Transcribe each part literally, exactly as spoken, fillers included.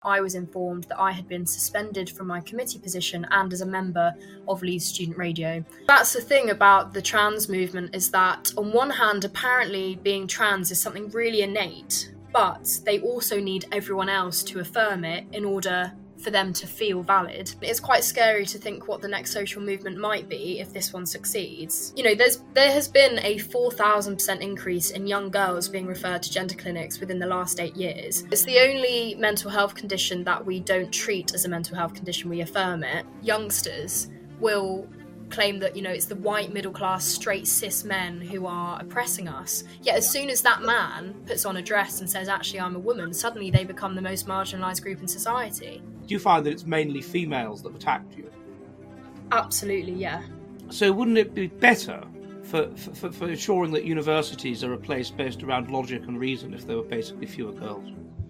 I was informed that I had been suspended from my committee position and as a member of Leeds Student Radio. That's the thing about the trans movement, is that on one hand, apparently being trans is something really innate, but they also need everyone else to affirm it in order for them to feel valid. It's quite scary to think what the next social movement might be if this one succeeds. You know, there's there has been a four thousand percent increase in young girls being referred to gender clinics within the last eight years. It's the only mental health condition that we don't treat as a mental health condition, we affirm it. Youngsters will claim that, you know, it's the white middle class straight cis men who are oppressing us. Yet as soon as that man puts on a dress and says, actually I'm a woman, suddenly they become the most marginalised group in society. Do you find that it's mainly females that have attacked you? Absolutely, yeah. So wouldn't it be better for, for, for ensuring that universities are a place based around logic and reason if there were basically fewer girls?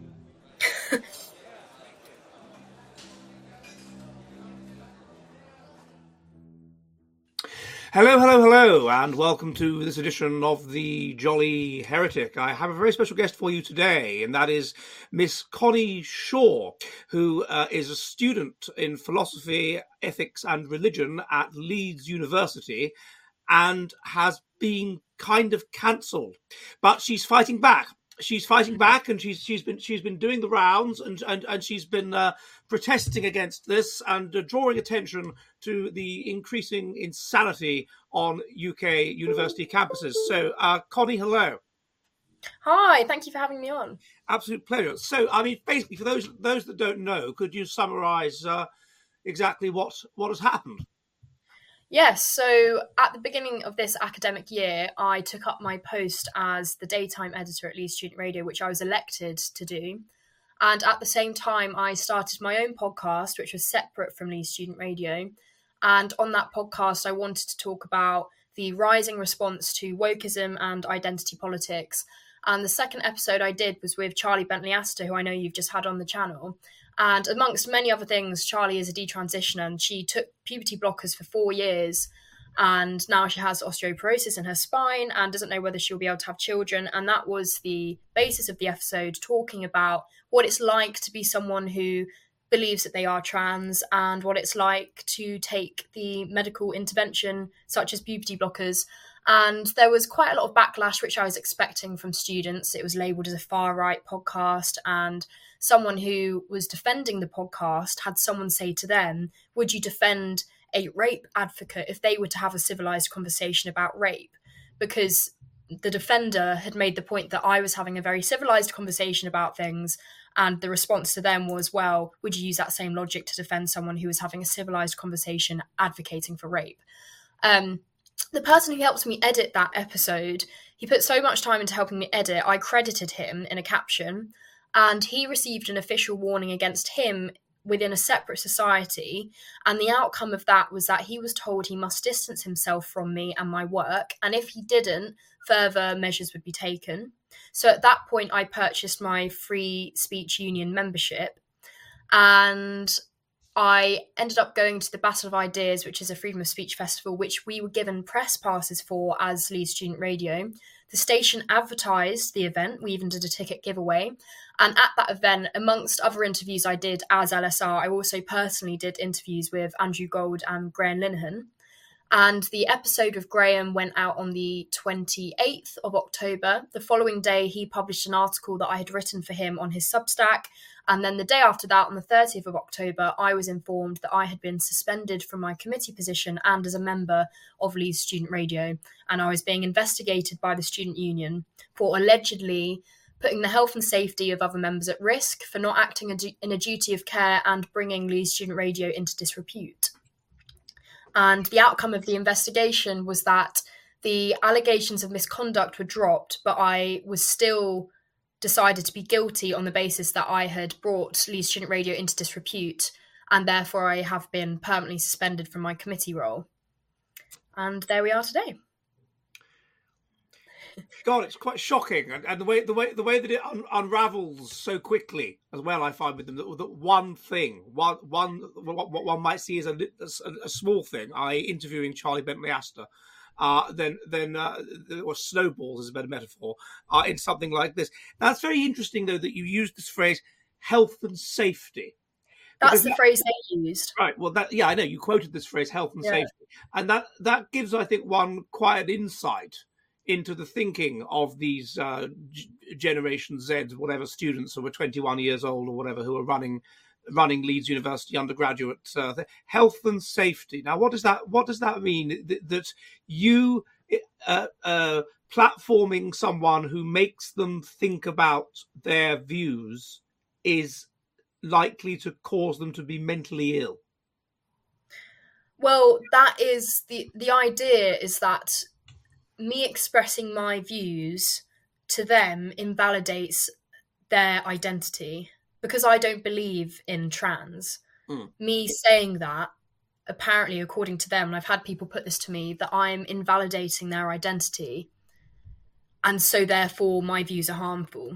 Hello, hello, hello, and welcome to this edition of The Jolly Heretic. I have a very special guest for you today, and that is Miss Connie Shaw, who uh, is a student in philosophy, ethics and religion at Leeds University and has been kind of cancelled. But she's fighting back. She's fighting back, and she's she's been she's been doing the rounds, and and, and she's been uh, protesting against this and uh, drawing attention to the increasing insanity on U K university campuses. So, uh, Connie, hello. Hi, thank you for having me on. Absolute pleasure. So, I mean, basically, for those those that don't know, could you summarise uh, exactly what what has happened? Yes, so at the beginning of this academic year, I took up my post as the daytime editor at Leeds Student Radio, which I was elected to do. And at the same time, I started my own podcast, which was separate from Leeds Student Radio. And on that podcast, I wanted to talk about the rising response to wokeism and identity politics. And the second episode I did was with Charlie Bentley Astor, who I know you've just had on the channel. And amongst many other things, Charlie is a detransitioner, and she took puberty blockers for four years. And now she has osteoporosis in her spine and doesn't know whether she'll be able to have children. And that was the basis of the episode, talking about what it's like to be someone who believes that they are trans and what it's like to take the medical intervention such as puberty blockers. And there was quite a lot of backlash, which I was expecting from students. It was labelled as a far-right podcast, and someone who was defending the podcast had someone say to them, would you defend a rape advocate if they were to have a civilised conversation about rape? Because the defender had made the point that I was having a very civilised conversation about things, and the response to them was, well, would you use that same logic to defend someone who was having a civilised conversation advocating for rape? Um, the person who helped me edit that episode, he put so much time into helping me edit, I credited him in a caption, and he received an official warning against him within a separate society. And the outcome of that was that he was told he must distance himself from me and my work. And if he didn't, further measures would be taken. So at that point, I purchased my Free Speech Union membership, and I ended up going to the Battle of Ideas, which is a freedom of speech festival, which we were given press passes for as Leeds Student Radio. The station advertised the event. We even did a ticket giveaway. And at that event, amongst other interviews I did as L S R, I also personally did interviews with Andrew Gold and Graham Linehan. And the episode with Graham went out on the twenty-eighth of October. The following day, he published an article that I had written for him on his Substack. And then the day after that, on the thirtieth of October, I was informed that I had been suspended from my committee position and as a member of Leeds Student Radio. And I was being investigated by the student union for allegedly putting the health and safety of other members at risk, for not acting in a duty of care and bringing Leeds Student Radio into disrepute. And the outcome of the investigation was that the allegations of misconduct were dropped, but I was still decided to be guilty on the basis that I had brought Leeds Student Radio into disrepute, and therefore I have been permanently suspended from my committee role. And there we are today. God, it's quite shocking, and, and the way the way the way that it un- unravels so quickly as well. I find with them that, that one thing, one one what, what one might see as a, a, a small thing, that is, interviewing Charlie Bentley Astor, uh, then then uh, or snowballs is a better metaphor, uh, in something like this. Now, it's very interesting though that you used this phrase health and safety. That's Because the that, phrase they used. right. Well, that yeah, I know you quoted this phrase, health and Yeah. safety, and that that gives, I think, one quiet insight into the thinking of these uh, G- Generation Z, whatever students who were twenty-one years old or whatever, who are running running Leeds University undergraduate uh, th- health and safety. Now, what does that what does that mean? That, that you uh, uh, platforming someone who makes them think about their views is likely to cause them to be mentally ill? Well, that is the the idea is that me expressing my views to them invalidates their identity because I don't believe in trans. Mm. Me saying that, apparently, according to them, and I've had people put this to me, that I'm invalidating their identity, and so therefore my views are harmful.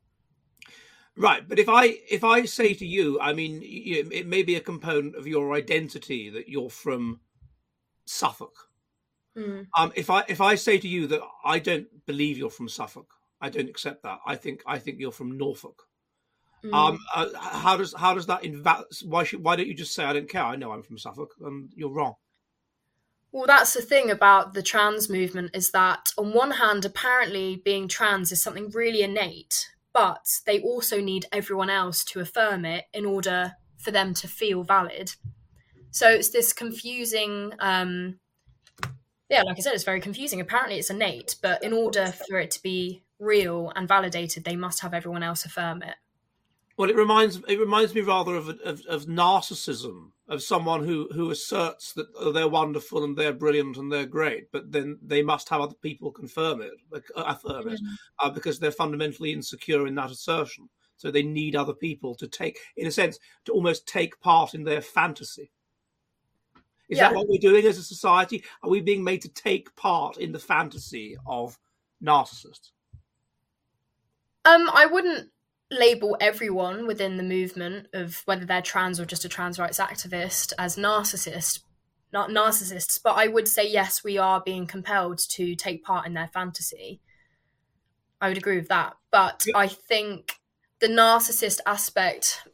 Right, but if I if I say to you, I mean, it may be a component of your identity that you're from Suffolk. Mm. Um, if I if I say to you that I don't believe you're from Suffolk, I don't accept that. I think I think you're from Norfolk. Mm. Um, uh, how does how does that inval- why should why don't you just say I don't care? I know I'm from Suffolk, and you're wrong. Well, that's the thing about the trans movement is that on one hand, apparently being trans is something really innate, but they also need everyone else to affirm it in order for them to feel valid. So it's this confusing. Um, Yeah, like I said, it's very confusing. Apparently it's innate, but in order for it to be real and validated, they must have everyone else affirm it. Well, it reminds it reminds me rather of of, of narcissism, of someone who, who asserts that they're wonderful and they're brilliant and they're great, but then they must have other people confirm it, affirm it, mm-hmm. uh, because they're fundamentally insecure in that assertion. So they need other people to take, in a sense, to almost take part in their fantasy. Is yeah. that what we're doing as a society? Are we being made to take part in the fantasy of narcissists? Um, I wouldn't label everyone within the movement of whether they're trans or just a trans rights activist as narcissist, not narcissists, but I would say yes, we are being compelled to take part in their fantasy. I would agree with that. But yeah. I think the narcissist aspect,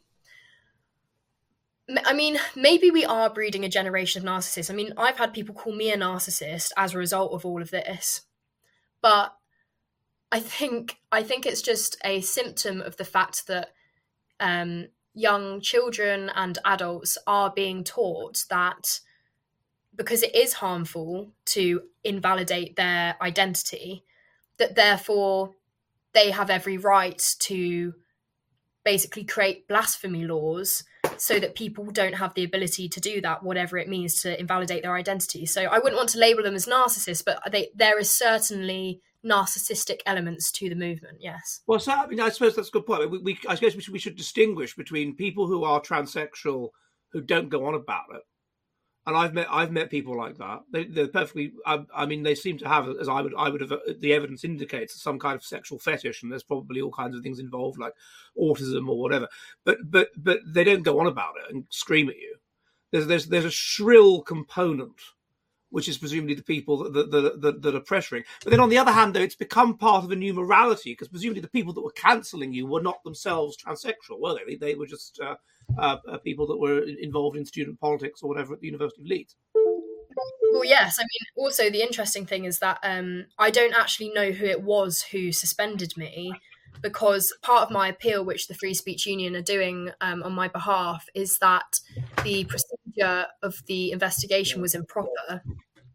I mean, maybe we are breeding a generation of narcissists. I mean, I've had people call me a narcissist as a result of all of this. But I think I think it's just a symptom of the fact that um, young children and adults are being taught that because it is harmful to invalidate their identity, that therefore they have every right to basically create blasphemy laws so that people don't have the ability to do that, whatever it means to invalidate their identity. So I wouldn't want to label them as narcissists, but they, there is certainly narcissistic elements to the movement, yes. Well, so, I mean, I suppose that's a good point. We, we, I suppose we should, we should distinguish between people who are transsexual who don't go on about it. And I've met I've met people like that. They, they're perfectly. I, I mean, they seem to have, as I would I would have. The evidence indicates some kind of sexual fetish, and there's probably all kinds of things involved, like autism or whatever. But but but they don't go on about it and scream at you. There's there's there's a shrill component, which is presumably the people that that, that, that are pressuring. But then on the other hand, though, it's become part of a new morality because presumably the people that were cancelling you were not themselves transsexual, were they? They were just. Uh, Uh, uh, people that were involved in student politics or whatever at the University of Leeds. Well, yes. I mean, also the interesting thing is that um, I don't actually know who it was who suspended me, because part of my appeal, which the Free Speech Union are doing um, on my behalf, is that the procedure of the investigation was improper.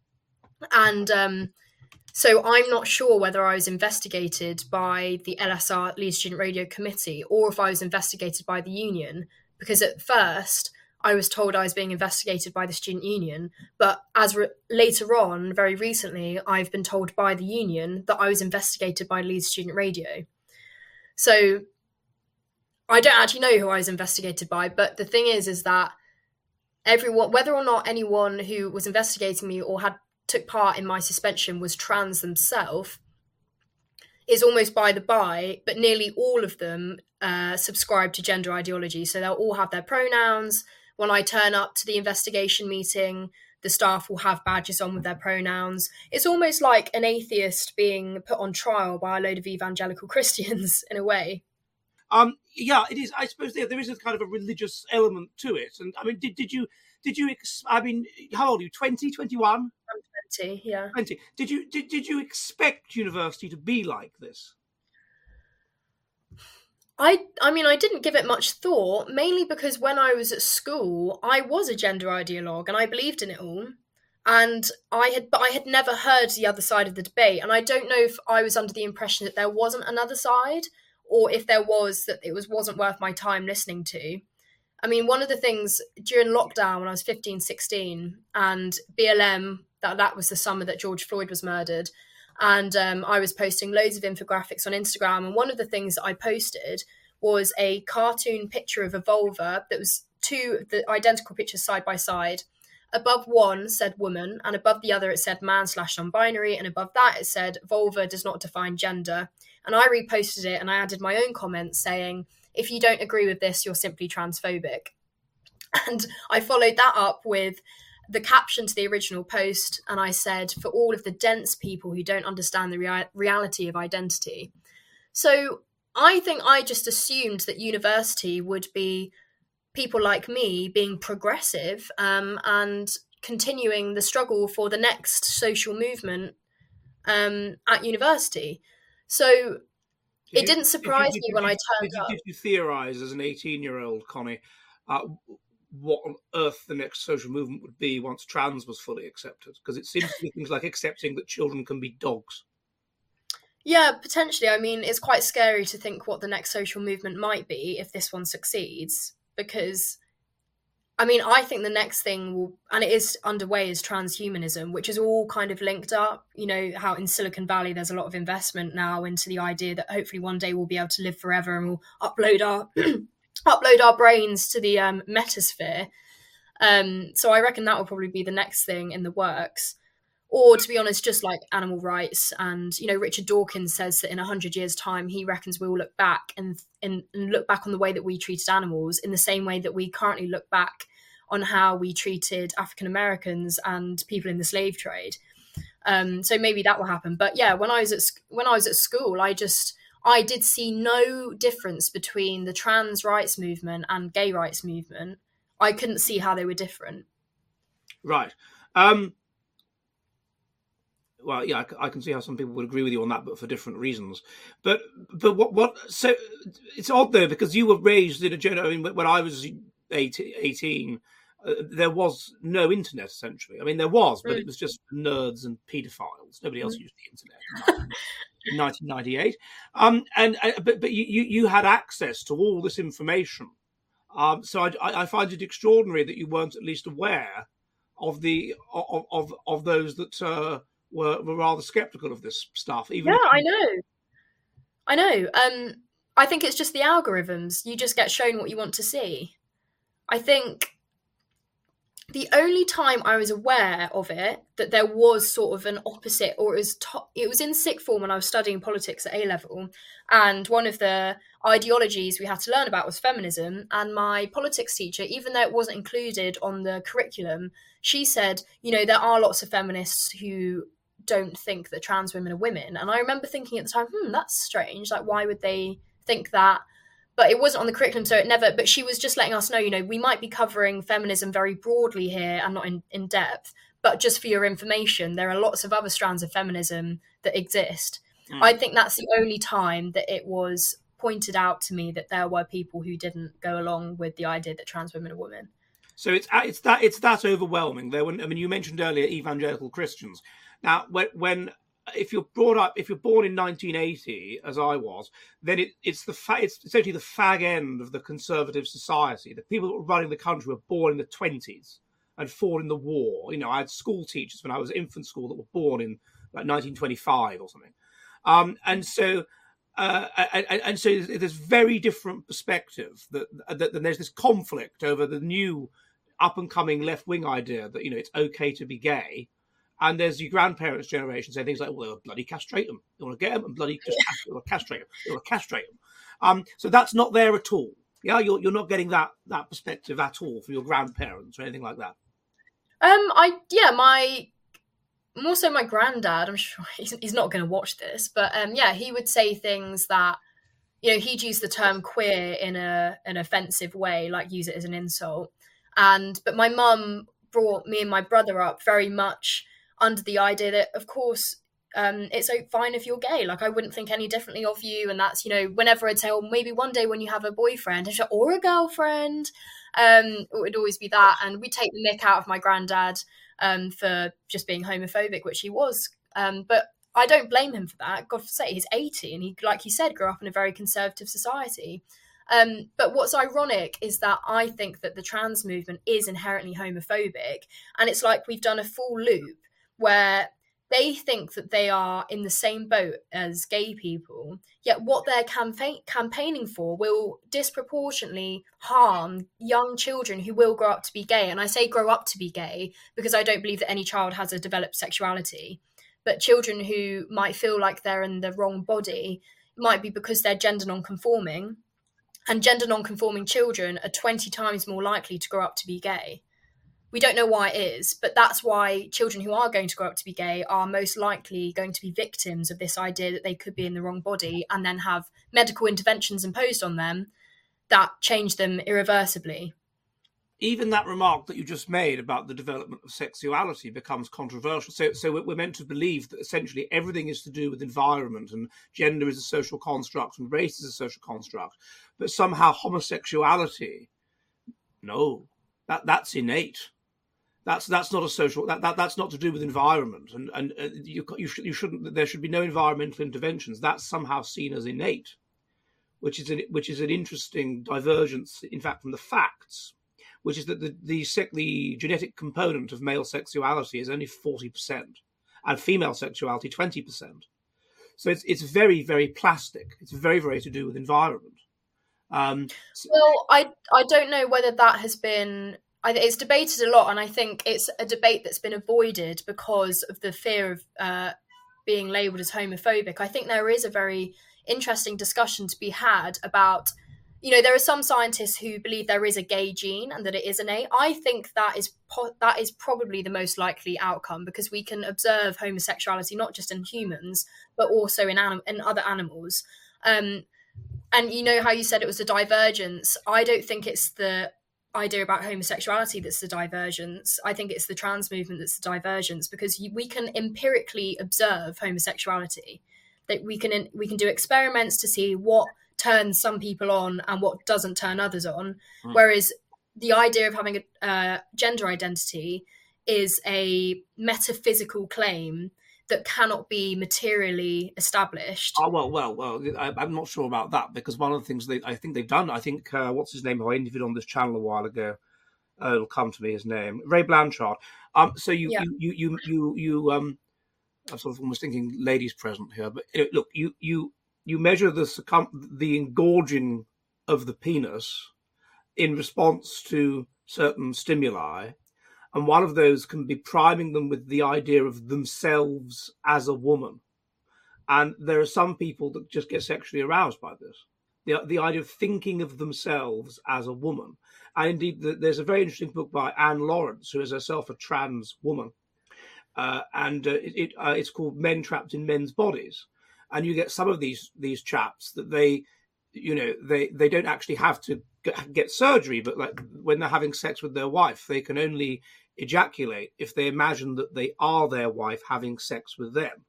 And um, so I'm not sure whether I was investigated by the L S R, Leeds Student Radio Committee, or if I was investigated by the union. Because at first I was told I was being investigated by the student union, but as re- later on, very recently, I've been told by the union that I was investigated by Leeds Student Radio. So I don't actually know who I was investigated by, but the thing is, is that everyone, whether or not anyone who was investigating me or had took part in my suspension was trans themselves, is almost by the by, but nearly all of them uh, subscribe to gender ideology. So they'll all have their pronouns. When I turn up to the investigation meeting, the staff will have badges on with their pronouns. It's almost like an atheist being put on trial by a load of evangelical Christians in a way. Um, yeah, it is. I suppose there, there is a kind of a religious element to it. And I mean, did, did you, did you, ex- I mean, how old are you? twenty, twenty-one? I'm twenty, yeah. twenty. Did you, did, did you expect university to be like this? I I mean, I didn't give it much thought, mainly because when I was at school, I was a gender ideologue and I believed in it all. And I had, but I had never heard the other side of the debate. And I don't know if I was under the impression that there wasn't another side, or if there was, that it was wasn't worth my time listening to. I mean, one of the things during lockdown when I was fifteen, sixteen, and B L M, that that was the summer that George Floyd was murdered. And um, I was posting loads of infographics on Instagram. And one of the things that I posted was a cartoon picture of a vulva that was two the identical pictures side by side. Above one said woman, and above the other it said man slash non-binary, and above that it said vulva does not define gender. And I reposted it and I added my own comments saying, if you don't agree with this, you're simply transphobic. And I followed that up with the caption to the original post, and I said, for all of the dense people who don't understand the rea- reality of identity. So I think I just assumed that university would be people like me being progressive um, and continuing the struggle for the next social movement um, at university. So Did it you- didn't surprise did me you- when I did turned you, up. Did you theorise as an eighteen-year-old, Connie, uh, what on earth the next social movement would be once trans was fully accepted? Because it seems to be things like accepting that children can be dogs. Yeah, potentially. I mean, it's quite scary to think what the next social movement might be if this one succeeds, because, I mean, I think the next thing will, and it is underway, is transhumanism, which is all kind of linked up. You know, how in Silicon Valley there's a lot of investment now into the idea that hopefully one day we'll be able to live forever and we'll upload our upload our brains to the um, metasphere. Um, so I reckon that will probably be the next thing in the works. Or, to be honest, just like animal rights. And, you know, Richard Dawkins says that in one hundred years' time, he reckons we'll look back and, and, and look back on the way that we treated animals in the same way that we currently look back on how we treated African Americans and people in the slave trade. Um, so maybe that will happen. But yeah, when I was at when I was at school, I just I did see no difference between the trans rights movement and gay rights movement. I couldn't see how they were different. Right. Um, well, yeah, I, I can see how some people would agree with you on that, but for different reasons. But but what what? So it's odd though, because you were raised in a generation. I mean, when I was eighteen, uh, there was no internet essentially. I mean, there was, but mm. it was just nerds and paedophiles. Nobody else mm. used the internet. In nineteen ninety-eight, um, and uh, but but you you had access to all this information. Um, so I, I find it extraordinary that you weren't at least aware of the of of, of those that uh, were, were rather sceptical of this stuff. Even yeah, I know, I know. Um, I think it's just the algorithms. You just get shown what you want to see. I think the only time I was aware of it, that there was sort of an opposite, or it was to- it was in sixth form when I was studying politics at A level, and one of the ideologies we had to learn about was feminism. And my politics teacher, even though it wasn't included on the curriculum, she said, you know, there are lots of feminists who don't think that trans women are women. And I remember thinking at the time, hmm, that's strange. Like, why would they think that? But it wasn't on the curriculum, so it never, but she was just letting us know, you know, we might be covering feminism very broadly here and not in, in depth, but just for your information, there are lots of other strands of feminism that exist. Mm. I think that's the only time that it was pointed out to me that there were people who didn't go along with the idea that trans women are women. So it's it's that it's that overwhelming. There, I mean, you mentioned earlier evangelical Christians. Now, when when if you're brought up, if you're born in nineteen eighty, as I was, then it, it's the fa- it's essentially the fag end of the conservative society. The people that were running the country were born in the twenties and fought in the war. You know, I had school teachers when I was infant school that were born in like nineteen twenty-five or something, um, and so uh, and, and so there's very different perspective that, that, that there's this conflict over the new up and coming left wing idea that, you know, it's okay to be gay. And there's your grandparents' generation saying things like, well, they'll bloody castrate them. They want to get them and bloody just castrate them. They want to castrate them. Um, so that's not there at all. Yeah, you're you're not getting that that perspective at all from your grandparents or anything like that. Um, I yeah, my more so my granddad. I'm sure he's he's not going to watch this, but um, yeah, he would say things that you know, he'd use the term queer in a an offensive way, like use it as an insult. And but my mum brought me and my brother up very much under the idea that, of course, um, it's fine if you're gay. Like, I wouldn't think any differently of you. And that's, you know, whenever I'd say, oh, maybe one day when you have a boyfriend or a girlfriend, um, it would always be that. And we'd take the mick out of my granddad um, for just being homophobic, which he was. Um, but I don't blame him for that. God forsake, he's eighty, and he, like he said, grew up in a very conservative society. Um, but what's ironic is that I think that the trans movement is inherently homophobic, and it's like we've done a full loop where they think that they are in the same boat as gay people, yet what they're campaign- campaigning for will disproportionately harm young children who will grow up to be gay. And I say grow up to be gay because I don't believe that any child has a developed sexuality. But children who might feel like they're in the wrong body might be because they're gender non-conforming, and gender non-conforming children are twenty times more likely to grow up to be gay. We don't know why it is, but that's why children who are going to grow up to be gay are most likely going to be victims of this idea that they could be in the wrong body, and then have medical interventions imposed on them that change them irreversibly. Even that remark that you just made about the development of sexuality becomes controversial. So, so we're meant to believe that essentially everything is to do with environment, and gender is a social construct and race is a social construct. But somehow homosexuality, no, that that's innate. That's that's not a social. That, that that's not to do with environment, and and uh, you you, should, you shouldn't. There should be no environmental interventions. That's somehow seen as innate, which is an, which is an interesting divergence, in fact, from the facts, which is that the the, the genetic component of male sexuality is only forty percent, and female sexuality twenty percent. So it's it's very very plastic. It's very very to do with environment. Um, so, well, I I don't know whether that has been. It's debated a lot, and I think it's a debate that's been avoided because of the fear of uh, being labelled as homophobic. I think there is a very interesting discussion to be had about, you know, there are some scientists who believe there is a gay gene and that it is innate. I think that is po- that is probably the most likely outcome, because we can observe homosexuality not just in humans but also in anim- in other animals. Um, and you know how you said it was a divergence. I don't think it's the idea about homosexuality that's the divergence. I think it's the trans movement that's the divergence, because we can empirically observe homosexuality. That we can we can do experiments to see what turns some people on and what doesn't turn others on. Mm. Whereas the idea of having a uh, gender identity is a metaphysical claim that cannot be materially established. Oh, well, well, well, I, I'm not sure about that, because one of the things they, I think they've done, I think, uh, what's his name, who I interviewed on this channel a while ago, uh, it'll come to me, his name, Ray Blanchard. Um, so you, yeah. you, you, you, you, you, um, I'm sort of almost thinking ladies present here, but uh, look, you, you, you measure the circum- the engorging of the penis in response to certain stimuli. And one of those can be priming them with the idea of themselves as a woman. And there are some people that just get sexually aroused by this. The, the idea of thinking of themselves as a woman. And indeed, the, there's a very interesting book by Anne Lawrence, who is herself a trans woman. Uh, and uh, it, it, uh, it's called Men Trapped in Men's Bodies. And you get some of these these chaps that they, you know, they, they don't actually have to get, get surgery, but like when they're having sex with their wife, they can only ejaculate if they imagine that they are their wife having sex with them.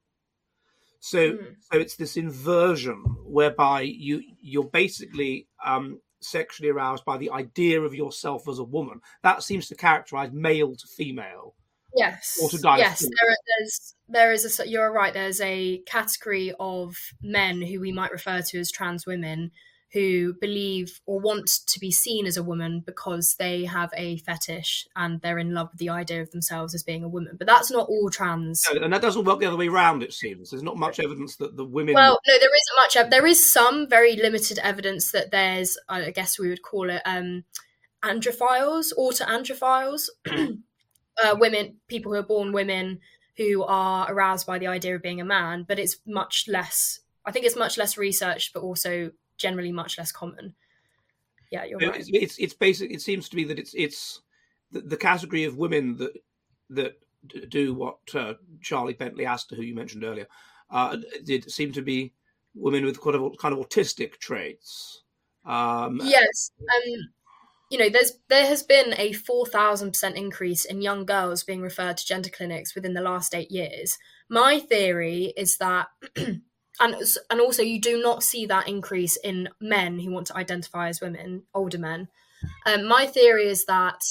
So, mm. so it's this inversion whereby you you're basically um, sexually aroused by the idea of yourself as a woman. That seems to characterize male to female. Yes. Or to yes. There, there's there is a you're right. There's a category of men who we might refer to as trans women, who believe or want to be seen as a woman because they have a fetish and they're in love with the idea of themselves as being a woman. But that's not all trans. No, and that doesn't work the other way around, it seems. There's not much evidence that the women... Well, no, there isn't much. There is some very limited evidence that there's, I guess we would call it um, androphiles, autoandrophiles, uh, women, people who are born women who are aroused by the idea of being a man. But it's much less, I think it's much less researched, but also generally much less common. Yeah, you're right. It's it's, it's basic. It seems to be that it's it's the, the category of women that that do what uh, Charlie Bentley Astor, who you mentioned earlier, uh, did seem to be women with kind of kind of autistic traits. Um, yes, um, you know, there's there has been a four thousand percent increase in young girls being referred to gender clinics within the last eight years. My theory is that, and and also you do not see that increase in men who want to identify as women, older men. Um, my theory is that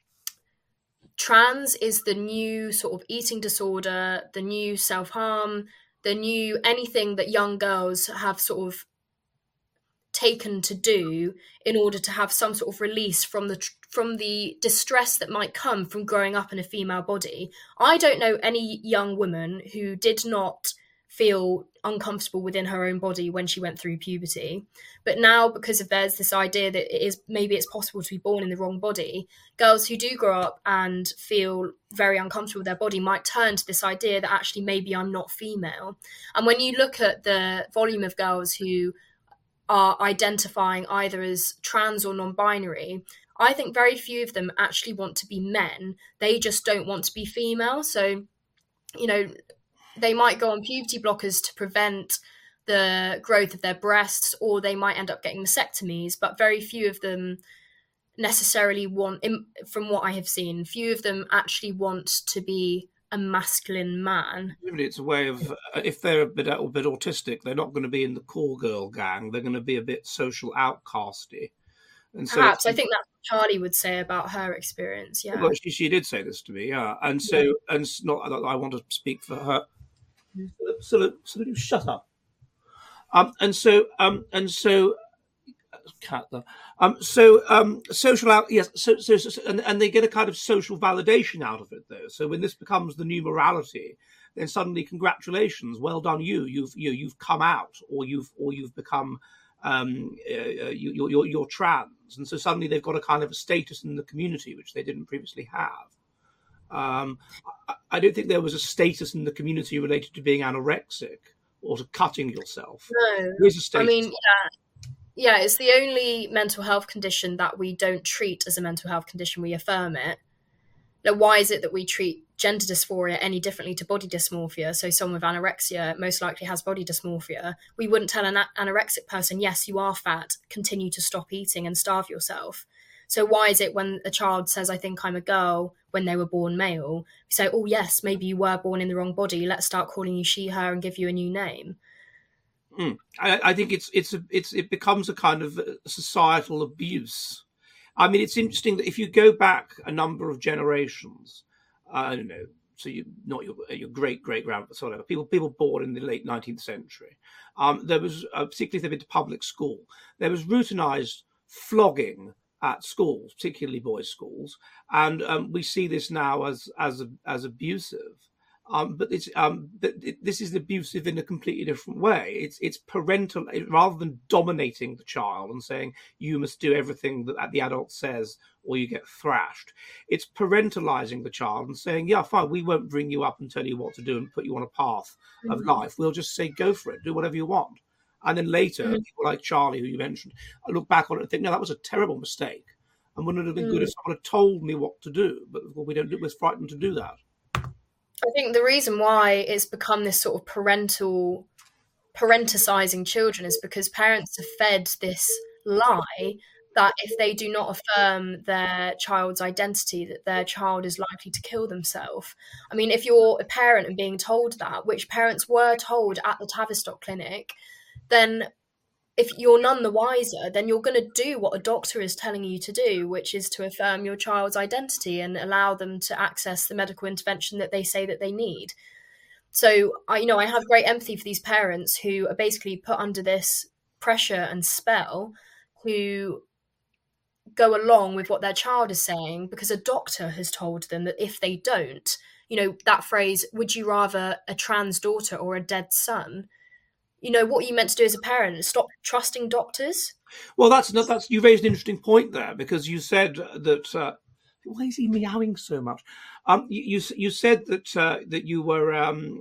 trans is the new sort of eating disorder, the new self-harm, the new anything that young girls have sort of taken to do in order to have some sort of release from the from the distress that might come from growing up in a female body. I don't know any young woman who did not feel uncomfortable within her own body when she went through puberty. But now, because of there's this idea that it is maybe it's possible to be born in the wrong body, girls who do grow up and feel very uncomfortable with their body might turn to this idea that actually maybe I'm not female. And when you look at the volume of girls who are identifying either as trans or non-binary, I think very few of them actually want to be men. They just don't want to be female. So, you know, they might go on puberty blockers to prevent the growth of their breasts, or they might end up getting mastectomies, but very few of them necessarily want, from what I have seen, few of them actually want to be a masculine man. It's a way of, uh, if they're a bit, a bit autistic, they're not going to be in the core girl gang. They're going to be a bit social outcasty. And so Perhaps. I think that's what Charlie would say about her experience. Yeah. Well, she, she did say this to me. Yeah. And so, yeah. and it's not that I want to speak for her. So, so shut up. Um, and so, um, and so, cat there. Um, so, um, social out, yes. So, so, so and, and they get a kind of social validation out of it, though. So when this becomes the new morality, then suddenly, congratulations, well done, you. You've you you've come out, or you've or you've become, um, uh, you, you're, you're you're trans, and so suddenly they've got a kind of a status in the community which they didn't previously have. Um, I, I don't think there was a status in the community related to being anorexic or to cutting yourself. No, There's a status. I mean, yeah, yeah, it's the only mental health condition that we don't treat as a mental health condition. We affirm it. Now, why is it that we treat gender dysphoria any differently to body dysmorphia? So someone with anorexia most likely has body dysmorphia. We wouldn't tell an anorexic person, yes, you are fat, continue to stop eating and starve yourself. So why is it when a child says, I think I'm a girl, when they were born male, we say, oh, yes, maybe you were born in the wrong body. Let's start calling you she, her, and give you a new name. Mm. I, I think it's it's a, it's it becomes a kind of societal abuse. I mean, it's interesting that if you go back a number of generations, I don't know, so you not your your great great grandparents, whatever, people people born in the late nineteenth century, um, there was uh, particularly if they've been to public school, there was routinized flogging at schools, particularly boys' schools, and um, we see this now as as as abusive. Um, but it's um, but it, this is abusive in a completely different way. It's it's parental, rather than dominating the child and saying you must do everything that the adult says or you get thrashed. It's parentalizing the child and saying, yeah, fine, we won't bring you up and tell you what to do and put you on a path mm-hmm. of life. We'll just say go for it, do whatever you want. And then later, mm-hmm. people like Charlie, who you mentioned, I look back on it and think, no, that was a terrible mistake. And wouldn't it have been mm-hmm. good if someone had told me what to do? But well, we don't do, we're frightened to do that. I think the reason why it's become this sort of parental, parenticizing children is because parents have fed this lie that if they do not affirm their child's identity, that their child is likely to kill themselves. I mean, if you're a parent and being told that, which parents were told at the Tavistock Clinic, then if you're none the wiser, then you're going to do what a doctor is telling you to do, which is to affirm your child's identity and allow them to access the medical intervention that they say that they need. So, I, you know, I have great empathy for these parents who are basically put under this pressure and spell to go along with what their child is saying because a doctor has told them that if they don't, you know, that phrase, would you rather a trans daughter or a dead son? You know, what are you meant to do as a parent? Stop trusting doctors? Well, that's not, that's you raised an interesting point there because you said that. Uh, why is he meowing so much? Um, you, you you said that uh, that you were um,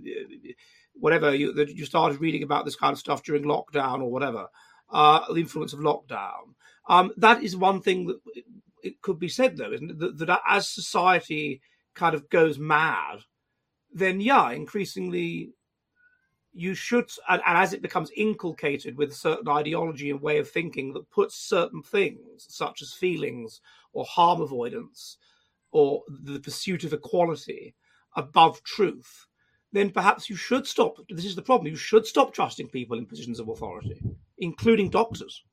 whatever you that you started reading about this kind of stuff during lockdown or whatever, uh, the influence of lockdown. Um, that is one thing that it could be said, though, isn't it? That, that as society kind of goes mad, then yeah, increasingly you should, and, and as it becomes inculcated with a certain ideology and way of thinking that puts certain things, such as feelings or harm avoidance or the pursuit of equality, above truth, then perhaps you should stop. This is the problem. You should stop trusting people in positions of authority, including doctors.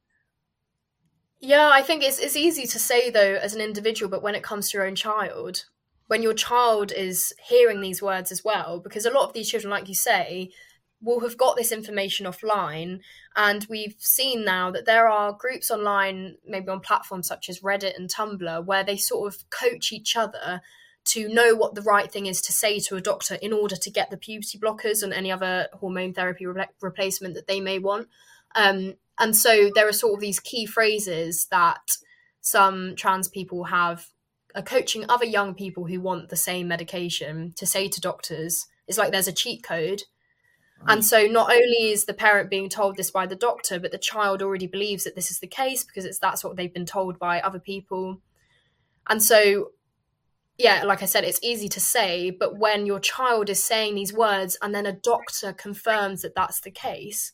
Yeah, I think it's it's easy to say, though, as an individual, but when it comes to your own child, when your child is hearing these words as well, because a lot of these children, like you say, will have got this information offline. And we've seen now that there are groups online, maybe on platforms such as Reddit and Tumblr, where they sort of coach each other to know what the right thing is to say to a doctor in order to get the puberty blockers and any other hormone therapy re- replacement that they may want. Um, and so there are sort of these key phrases that some trans people have are coaching other young people who want the same medication to say to doctors. It's like there's a cheat code. Right. And so not only is the parent being told this by the doctor, but the child already believes that this is the case because it's that's what they've been told by other people. And so, yeah, like I said, it's easy to say, but when your child is saying these words and then a doctor confirms that that's the case,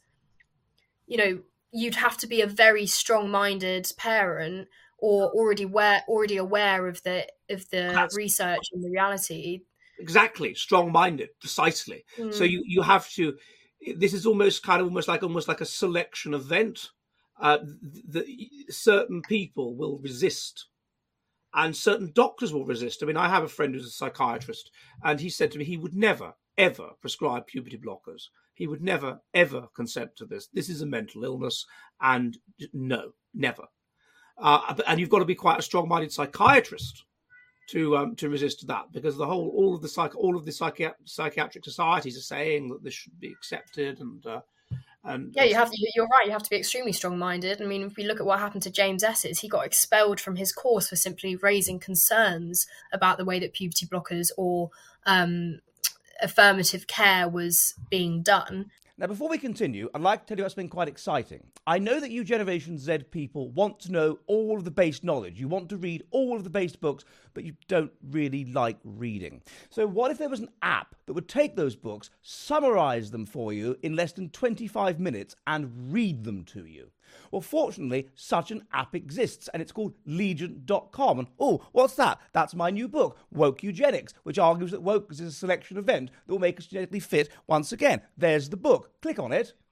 you know, you'd have to be a very strong-minded parent or already aware, already aware of the of the that's, research and the reality. Exactly, strong-minded, precisely. Mm. So you, you have to. This is almost kind of almost like almost like a selection event. Uh, the, certain people will resist, and certain doctors will resist. I mean, I have a friend who's a psychiatrist, and he said to me he would never ever prescribe puberty blockers. He would never, ever consent to this. This is a mental illness, and no, never. Uh, and you've got to be quite a strong-minded psychiatrist to um, to resist that, because the whole, all of the psych, all of the psychi- psychiatric societies are saying that this should be accepted, and uh, and yeah, you have. To, you're right. You have to be extremely strong-minded. I mean, if we look at what happened to James Esses, he got expelled from his course for simply raising concerns about the way that puberty blockers or um, affirmative care was being done. Now, before we continue, I'd like to tell you what's been quite exciting. I know that you Generation Z people want to know all of the base knowledge. You want to read all of the base books, but you don't really like reading. So what if there was an app that would take those books, summarize them for you in less than twenty-five minutes and read them to you? Well, fortunately, such an app exists, and it's called Legion dot com. And, oh, what's that? That's my new book, Woke Eugenics, which argues that woke is a selection event that will make us genetically fit once again. There's the book. Click on it.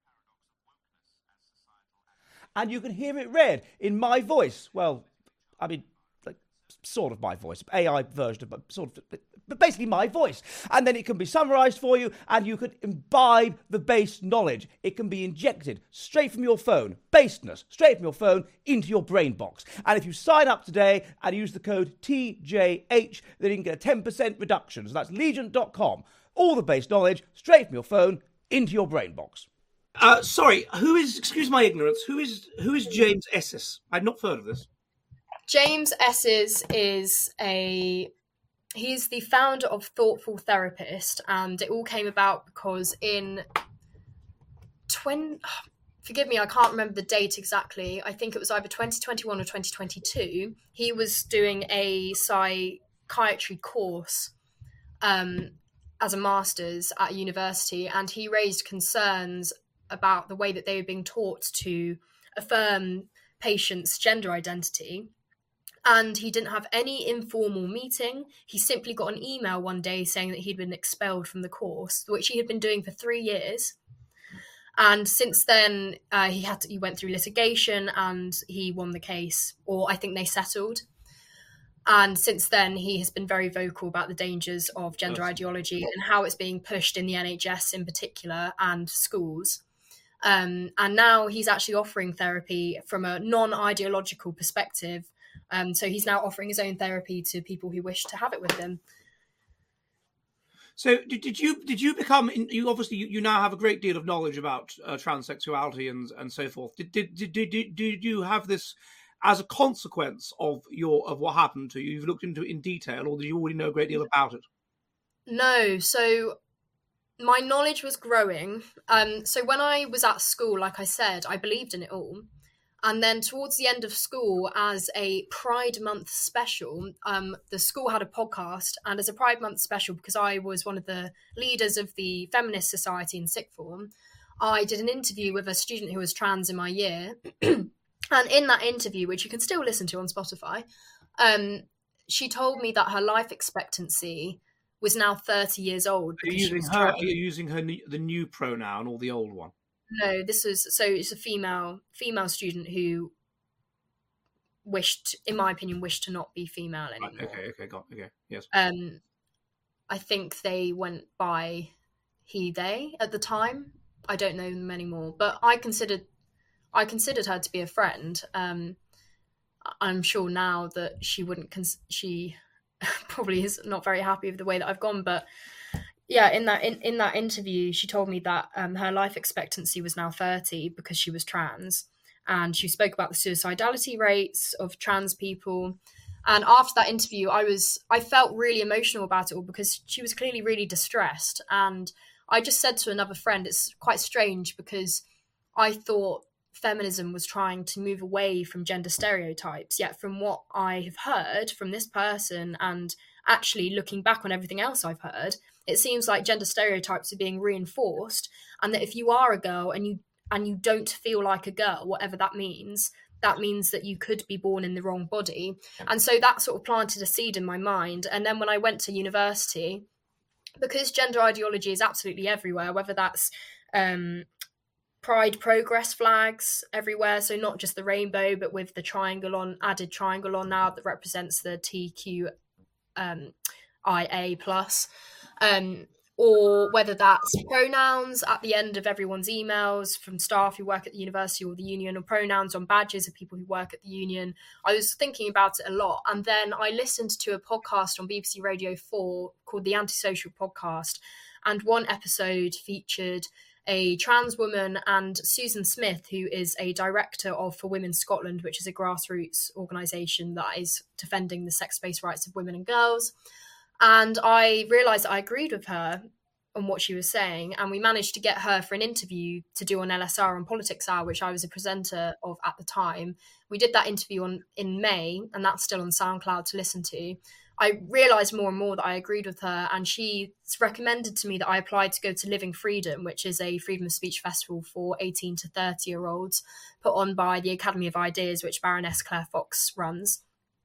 And you can hear it read in my voice. Well, I mean, like, sort of my voice. A I version of sort of... but basically my voice. And then it can be summarized for you, and you can imbibe the base knowledge. It can be injected straight from your phone, baseness, straight from your phone into your brain box. And if you sign up today and use the code T J H, then you can get a ten percent reduction. So that's Legion dot com. All the base knowledge straight from your phone into your brain box. Uh, sorry, who is, excuse my ignorance, who is who is James Esses? I'd not heard of this. James Esses is a... He's the founder of Thoughtful Therapist, and it all came about because in twenty, forgive me, I can't remember the date exactly. I think it was either twenty twenty-one or twenty twenty-two. He was doing a psychiatry course um, as a master's at a university, and he raised concerns about the way that they were being taught to affirm patients' gender identity. And he didn't have any informal meeting. He simply got an email one day saying that he'd been expelled from the course, which he had been doing for three years. And since then, uh, he had to, he went through litigation and he won the case, or I think they settled. And since then, he has been very vocal about the dangers of gender That's ideology and how it's being pushed in the N H S in particular and schools. Um, and now he's actually offering therapy from a non-ideological perspective. Um, so he's now offering his own therapy to people who wish to have it with him. So did, did you did you become you obviously you, you now have a great deal of knowledge about uh, transsexuality and and so forth. Did did, did did did you have this as a consequence of your of what happened to you? You've looked into it in detail, or did you already know a great deal about it? No, so my knowledge was growing. Um, so when I was at school, like I said, I believed in it all. And then towards the end of school, as a Pride Month special, um, the school had a podcast. And as a Pride Month special, because I was one of the leaders of the Feminist Society in sixth form, I did an interview with a student who was trans in my year. And in that interview, which you can still listen to on Spotify, um, she told me that her life expectancy was now thirty years old. Are you using her? Are you using her the new pronoun or the old one? No, this was so it's a female female student who wished, in my opinion, wished to not be female anymore. Right, okay, okay, got okay, yes. Um, I think they went by he they at the time. I don't know them anymore, but I considered I considered her to be a friend. Um, I'm sure now that she wouldn't. Cons- she probably is not very happy with the way that I've gone, but. Yeah, in that in, in that interview, she told me that um, her life expectancy was now thirty because she was trans, and she spoke about the suicidality rates of trans people. And after that interview, I was I felt really emotional about it all because she was clearly really distressed. And I just said to another friend, it's quite strange because I thought feminism was trying to move away from gender stereotypes. Yet from what I have heard from this person and actually looking back on everything else I've heard, it seems like gender stereotypes are being reinforced, and that if you are a girl and you and you don't feel like a girl, whatever that means, that means that you could be born in the wrong body. And so that sort of planted a seed in my mind. And then when I went to university, because gender ideology is absolutely everywhere, whether that's um, Pride progress flags everywhere, so not just the rainbow, but with the triangle on, added triangle on now that represents the T Q um, I A plus. Um, or whether that's pronouns at the end of everyone's emails from staff who work at the university or the union, or pronouns on badges of people who work at the union. I was thinking about it a lot. And then I listened to a podcast on B B C Radio four called The Antisocial Podcast. And one episode featured a trans woman and Susan Smith, who is a director of For Women Scotland, which is a grassroots organisation that is defending the sex-based rights of women and girls. And I realised that I agreed with her on what she was saying, and we managed to get her for an interview to do on L S R, on Politics Hour, which I was a presenter of at the time. We did that interview on in May, and that's still on SoundCloud to listen to. I realised more and more that I agreed with her, and she recommended to me that I applied to go to Living Freedom, which is a freedom of speech festival for eighteen to thirty year olds put on by the Academy of Ideas, which Baroness Claire Fox runs.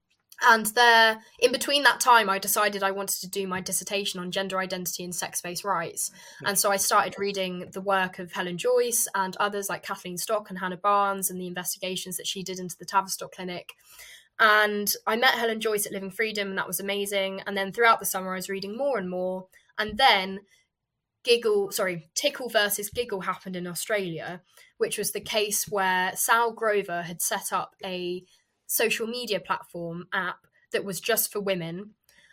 And there, in between that time, I decided I wanted to do my dissertation on gender identity and sex-based rights. And so I started reading the work of Helen Joyce and others like Kathleen Stock and Hannah Barnes and the investigations that she did into the Tavistock Clinic. And I met Helen Joyce at Living Freedom, and that was amazing. And then throughout the summer, I was reading more and more. And then Giggle, sorry, Tickle versus Giggle happened in Australia, which was the case where Sal Grover had set up a social media platform app that was just for women,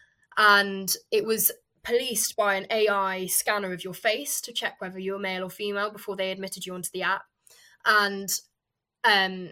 and it was policed by an A I scanner of your face to check whether you were male or female before they admitted you onto the app. And um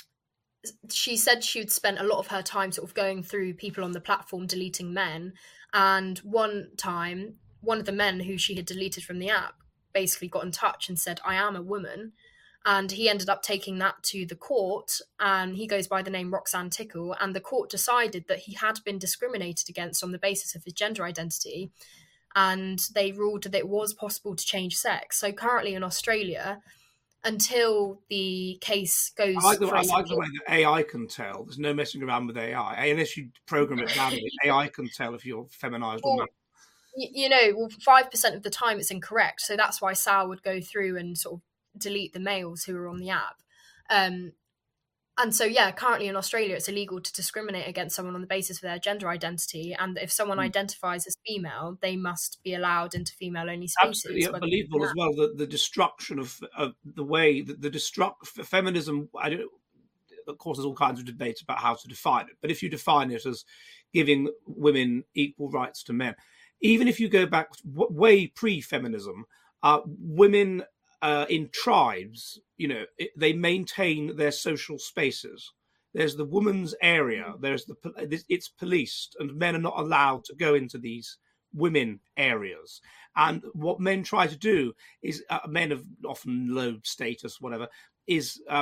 she said she had spent a lot of her time sort of going through people on the platform deleting men, and one time one of the men who she had deleted from the app basically got in touch and said, I am a woman. And he ended up taking that to the court, and he goes by the name Roxanne Tickle, and the court decided that he had been discriminated against on the basis of his gender identity, and they ruled that it was possible to change sex. So currently in Australia, until the case goes... I like the, I like the way that A I can tell. There's no messing around with A I. Unless you program it badly, A I can tell if you're feminised or not. You know, well, five percent of the time it's incorrect, so that's why Sal would go through and sort of delete the males who are on the app. Um, and so, yeah, currently in Australia, it's illegal to discriminate against someone on the basis of their gender identity. And if someone mm. identifies as female, they must be allowed into female-only spaces. Absolutely unbelievable as well, the, the destruction of, of the way, the, the destruct feminism, I don't, of course, there's all kinds of debates about how to define it. But if you define it as giving women equal rights to men, even if you go back way pre-feminism, uh, women... Uh, in tribes, you know, it, they maintain their social spaces. There's the woman's area. There's the it's policed, and men are not allowed to go into these women areas. And what men try to do is, uh, men of often low status, whatever, is um,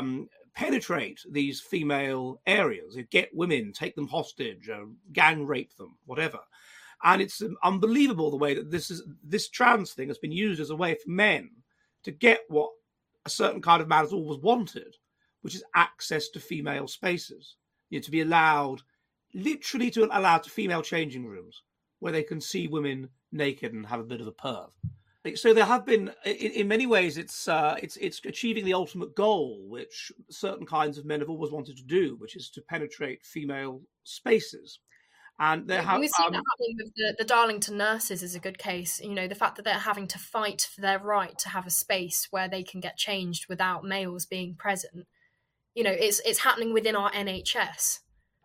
penetrate these female areas, get women, take them hostage, uh, gang rape them, whatever. And it's unbelievable the way that this is this trans thing has been used as a way for men to get what a certain kind of man has always wanted, which is access to female spaces. You know, to be allowed, literally to allow to female changing rooms where they can see women naked and have a bit of a perv. So there have been, in, in many ways, it's uh, it's it's achieving the ultimate goal, which certain kinds of men have always wanted to do, which is to penetrate female spaces. And they have, we've seen um, that happening with the, the Darlington nurses is a good case. You know, the fact that they're having to fight for their right to have a space where they can get changed without males being present. You know, it's it's happening within our N H S.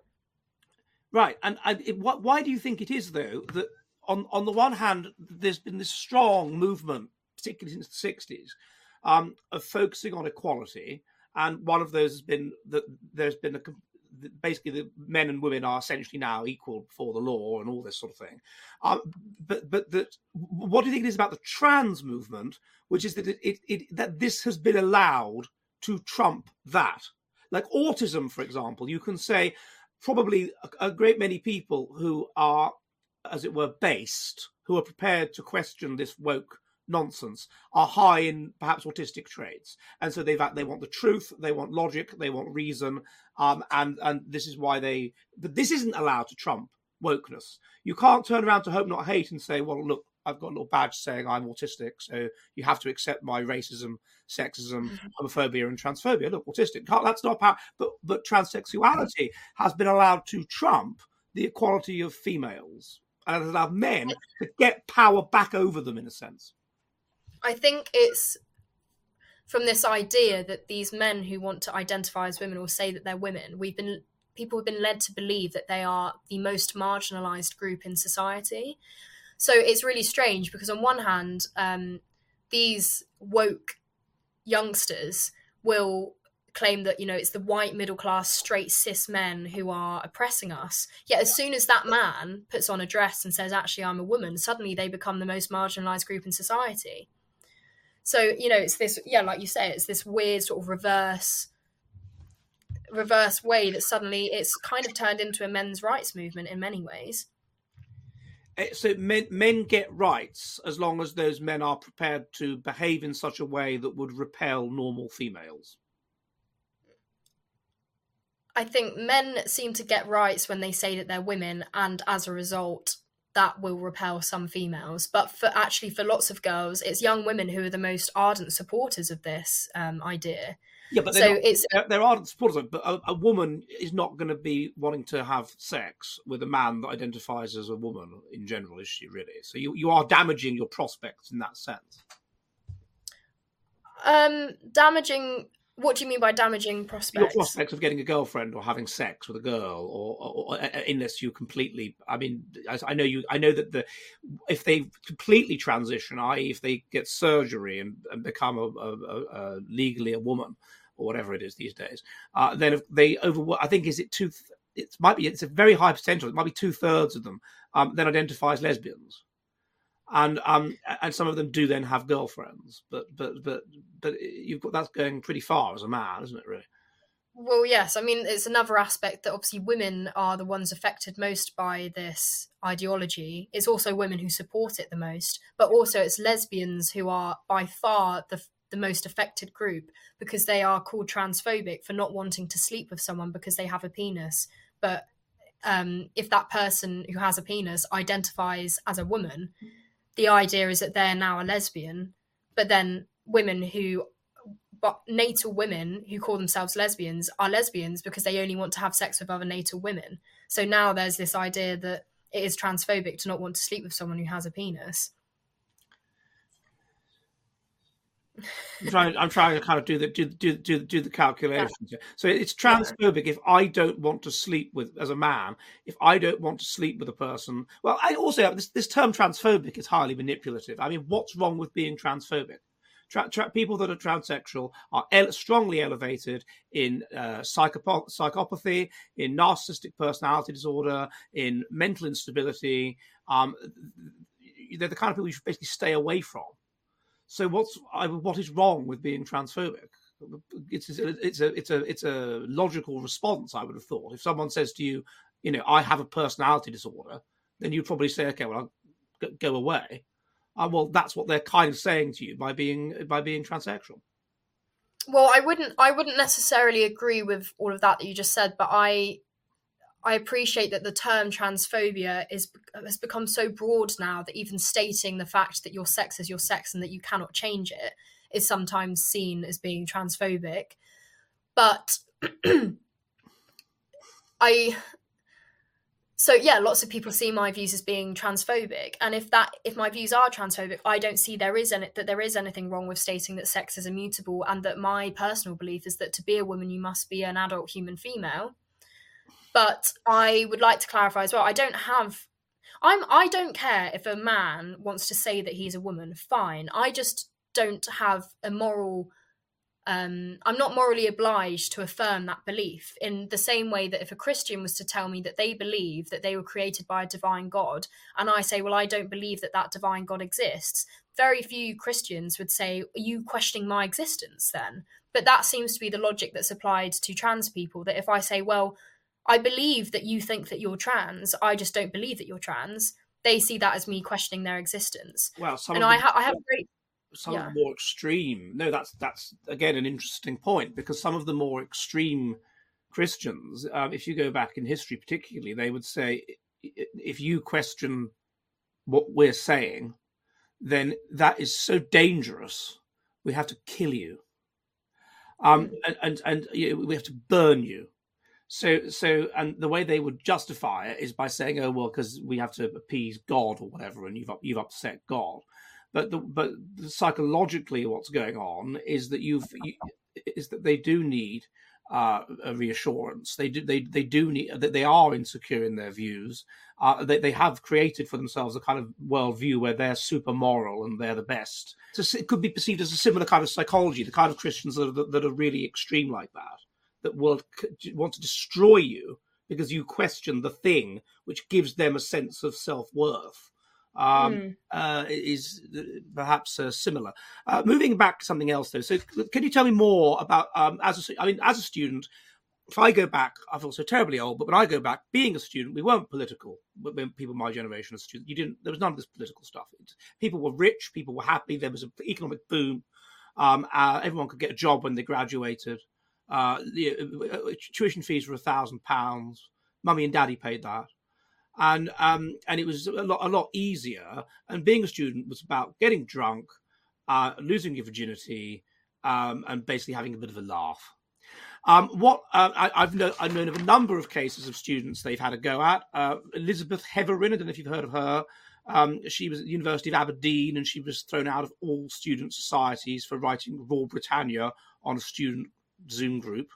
Right, and, and it, what, why do you think it is, though, that on, on the one hand, there's been this strong movement, particularly since the sixties, um, of focusing on equality, and one of those has been that there's been a basically the men and women are essentially now equal before the law and all this sort of thing. Um, but but that what do you think it is about the trans movement, which is that it, it, it that this has been allowed to trump that? Like autism, for example, you can say probably a, a great many people who are, as it were, based, who are prepared to question this woke nonsense, are high in perhaps autistic traits, and so they've they want the truth, they want logic, they want reason, um, and and this is why they. But this isn't allowed to trump wokeness. You can't turn around to Hope Not Hate and say, well, look, I've got a little badge saying I'm autistic, so you have to accept my racism, sexism, homophobia, and transphobia. Look, autistic. Can't, that's not power. But but transsexuality has been allowed to trump the equality of females, and has allowed men to get power back over them in a sense. I think it's from this idea that these men who want to identify as women or say that they're women, we've been people have been led to believe that they are the most marginalized group in society. So it's really strange because on one hand, um, these woke youngsters will claim that, you know, it's the white middle class straight cis men who are oppressing us. Yet as soon as that man puts on a dress and says, actually, I'm a woman, suddenly they become the most marginalized group in society. So, you know, it's this, yeah, like you say, it's this weird sort of reverse, reverse way that suddenly it's kind of turned into a men's rights movement in many ways. So men, men get rights as long as those men are prepared to behave in such a way that would repel normal females. I think men seem to get rights when they say that they're women, and as a result, that will repel some females. But for actually, for lots of girls, it's young women who are the most ardent supporters of this um, idea. Yeah, but so not, it's they're, they're ardent supporters of it, but a, a woman is not going to be wanting to have sex with a man that identifies as a woman in general, is she really? So you, you are damaging your prospects in that sense. Um, damaging... What do you mean by damaging prospects? Your prospects of getting a girlfriend or having sex with a girl, or, or, or unless you completely. I mean, I know you. I know that the if they completely transition, that is, if they get surgery and, and become a, a, a, legally a woman or whatever it is these days, uh, then if they over. I think is it two. It might be. It's a very high potential. It might be two thirds of them um, then identify as lesbians. And um and some of them do then have girlfriends, but but but but you've got that's going pretty far as a man, isn't it? Really? Well, yes. I mean, it's another aspect that obviously women are the ones affected most by this ideology. It's also women who support it the most, but also it's lesbians who are by far the the most affected group because they are called transphobic for not wanting to sleep with someone because they have a penis, but um, if that person who has a penis identifies as a woman, the idea is that they're now a lesbian, but then women who, but natal women who call themselves lesbians are lesbians because they only want to have sex with other natal women. So now there's this idea that it is transphobic to not want to sleep with someone who has a penis. I'm trying. I'm trying to kind of do the do do do, do the calculations. Yeah. So it's transphobic if I don't want to sleep with as a man. If I don't want to sleep with a person, well, I also this this term transphobic is highly manipulative. I mean, what's wrong with being transphobic? Tra- tra- people that are transsexual are ele- strongly elevated in uh, psychopath- psychopathy, in narcissistic personality disorder, in mental instability. Um, they're the kind of people you should basically stay away from. So what's what is wrong with being transphobic? it's it's a it's a it's a logical response. I would have thought if someone says to you, you know, I have a personality disorder, then you'd probably say, okay, well, I'll go away. Uh, well, that's what they're kind of saying to you by being by being transsexual. Well, I wouldn't I wouldn't necessarily agree with all of that that you just said, but I I appreciate that the term transphobia is has become so broad now that even stating the fact that your sex is your sex and that you cannot change it is sometimes seen as being transphobic. But I so yeah, lots of people see my views as being transphobic, and if that if my views are transphobic, I don't see there is any, that there is anything wrong with stating that sex is immutable, and that my personal belief is that to be a woman you must be an adult human female. But I would like to clarify as well, I don't have I'm I don't care if a man wants to say that he's a woman, fine. I just don't have a moral Um, I'm not morally obliged to affirm that belief in the same way that if a Christian was to tell me that they believe that they were created by a divine God, and I say, well, I don't believe that that divine God exists, very few Christians would say, are you questioning my existence then? But that seems to be the logic that's applied to trans people, that if I say, well, I believe that you think that you're trans, I just don't believe that you're trans, they see that as me questioning their existence. Well, some and of I, the- ha- I have great... some Yeah. of the more extreme. No, that's that's again an interesting point, because some of the more extreme Christians, um, if you go back in history, particularly, they would say if you question what we're saying, then that is so dangerous, we have to kill you, um, and and, and you know, we have to burn you. So, so, and the way they would justify it is by saying, "Oh, well, because we have to appease God or whatever, and you've up, you've upset God." But the, but psychologically, what's going on is that you've you, is that they do need uh, a reassurance. They do they they do need that they are insecure in their views. Uh, they they have created for themselves a kind of worldview where they're super moral and they're the best. So it could be perceived as a similar kind of psychology, the kind of Christians that are, that are really extreme like that, that will want to destroy you because you question the thing which gives them a sense of self-worth. Um, mm. uh, is perhaps uh, similar. Uh, moving back to something else, though. So, can you tell me more about? Um, as a, I mean, as a student, if I go back, I feel so terribly old. But when I go back, being a student, we weren't political. When people my generation as students, you didn't. There was none of this political stuff. It, people were rich. People were happy. There was an economic boom. Um, uh, everyone could get a job when they graduated. Uh, the, tuition fees were a thousand pounds. Mummy and Daddy paid that. And um, and it was a lot a lot easier. And being a student was about getting drunk, uh, losing your virginity, um, and basically having a bit of a laugh. Um, what uh, I, I've known I've known of a number of cases of students they've had a go at. Uh, Elizabeth Heverin, I don't know if you've heard of her. Um, she was at the University of Aberdeen, and she was thrown out of all student societies for writing Rule Britannia on a student Zoom group.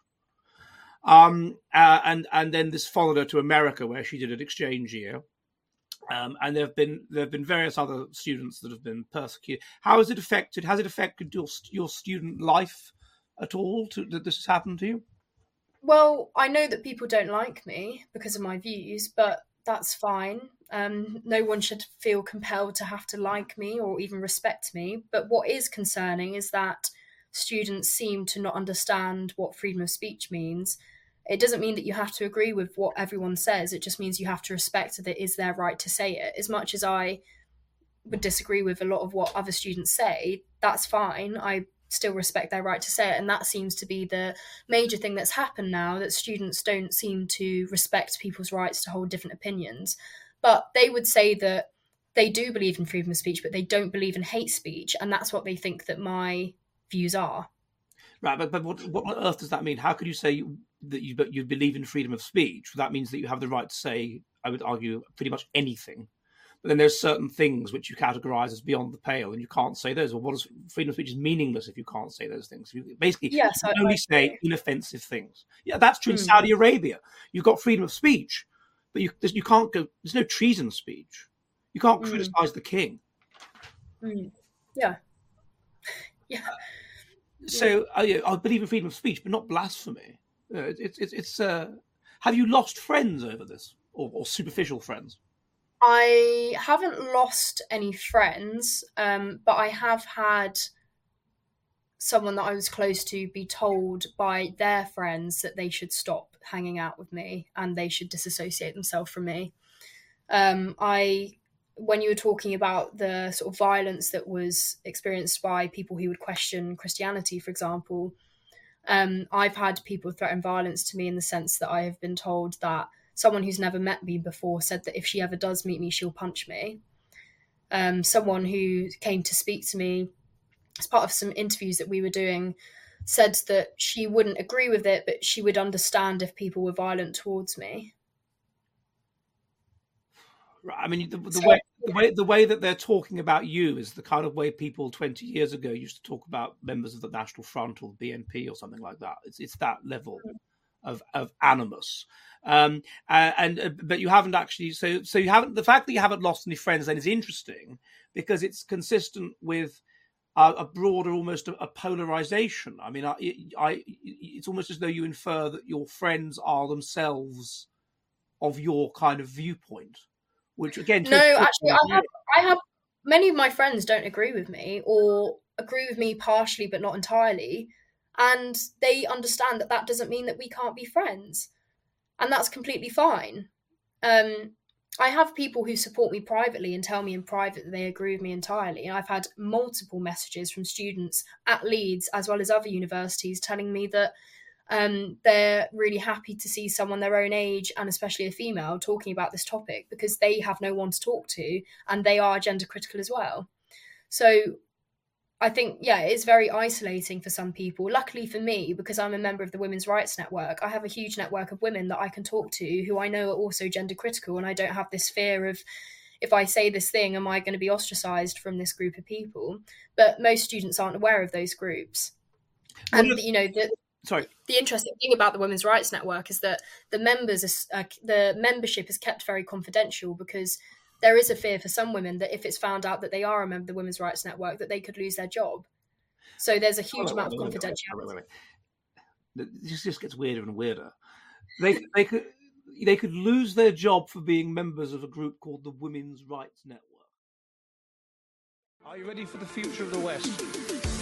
Um, uh, and and then this followed her to America, where she did an exchange year. Um, and there have been there have been various other students that have been persecuted. How has it affected? Has it affected your your student life at all? To, that this has happened to you? Well, I know that people don't like me because of my views, but that's fine. Um, no one should feel compelled to have to like me or even respect me. But what is concerning is that students seem to not understand what freedom of speech means. It doesn't mean that you have to agree with what everyone says. It just means you have to respect that it is their right to say it. As much as I would disagree with a lot of what other students say, that's fine. I still respect their right to say it. And that seems to be the major thing that's happened now, that students don't seem to respect people's rights to hold different opinions. But they would say that they do believe in freedom of speech, but they don't believe in hate speech. And that's what they think that my views are. Right, but, but what, what on earth does that mean? How could you say you, that you, you believe in freedom of speech? That means that you have the right to say, I would argue, pretty much anything. But then there's certain things which you categorize as beyond the pale, and you can't say those. Well, what is freedom of speech is meaningless if you can't say those things. You, basically, yes, you I, can only I say inoffensive things. Yeah, that's true in mm. Saudi Arabia. You've got freedom of speech, but you you can't go. There's no treason speech. You can't mm. criticize the king. Mm. Yeah. Yeah. So I, I believe in freedom of speech, but not blasphemy. Uh, it's it's it's. Uh, have you lost friends over this, or, or superficial friends? I haven't lost any friends, um, but I have had someone that I was close to be told by their friends that they should stop hanging out with me and they should disassociate themselves from me. Um, I, when you were talking about the sort of violence that was experienced by people who would question Christianity, for example, um, I've had people threaten violence to me in the sense that I have been told that someone who's never met me before said that if she ever does meet me, she'll punch me. Um, someone who came to speak to me as part of some interviews that we were doing said that she wouldn't agree with it, but she would understand if people were violent towards me. Right. I mean, the, the So, way yeah. the way the way that they're talking about you is the kind of way people twenty years ago used to talk about members of the National Front or the B N P or something like that. It's it's that level of of animus. Um, uh, and uh, but you haven't actually. So so you haven't. The fact that you haven't lost any friends then is interesting because it's consistent with a, a broader, almost a, a polarization. I mean, I, I it's almost as though you infer that your friends are themselves of your kind of viewpoint. Which again, No, actually, I have, I have many of my friends don't agree with me or agree with me partially, but not entirely. And they understand that that doesn't mean that we can't be friends. And that's completely fine. Um, I have people who support me privately and tell me in private that they agree with me entirely. And I've had multiple messages from students at Leeds, as well as other universities, telling me that Um, they're really happy to see someone their own age, and especially a female, talking about this topic because they have no one to talk to and they are gender critical as well. So I think, yeah, it's very isolating for some people. Luckily for me, because I'm a member of the Women's Rights Network, I have a huge network of women that I can talk to who I know are also gender critical, and I don't have this fear of, if I say this thing, am I going to be ostracized from this group of people? But most students aren't aware of those groups. And, Well, you know, the sorry. The interesting thing about the Women's Rights Network is that the members, are, uh, the membership is kept very confidential because there is a fear for some women that if it's found out that they are a member of the Women's Rights Network, that they could lose their job. So there's a huge Oh, amount wait, of wait, wait, confidentiality. wait, wait, wait. This just gets weirder and weirder. They they could they could lose their job for being members of a group called the Women's Rights Network. Are you ready for the future of the West?